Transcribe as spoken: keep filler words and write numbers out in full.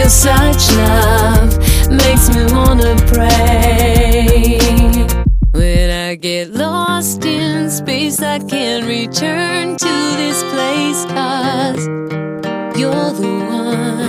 feel such love, makes me wanna pray. When I get lost in space, I can't return to this place, 'cause you're the one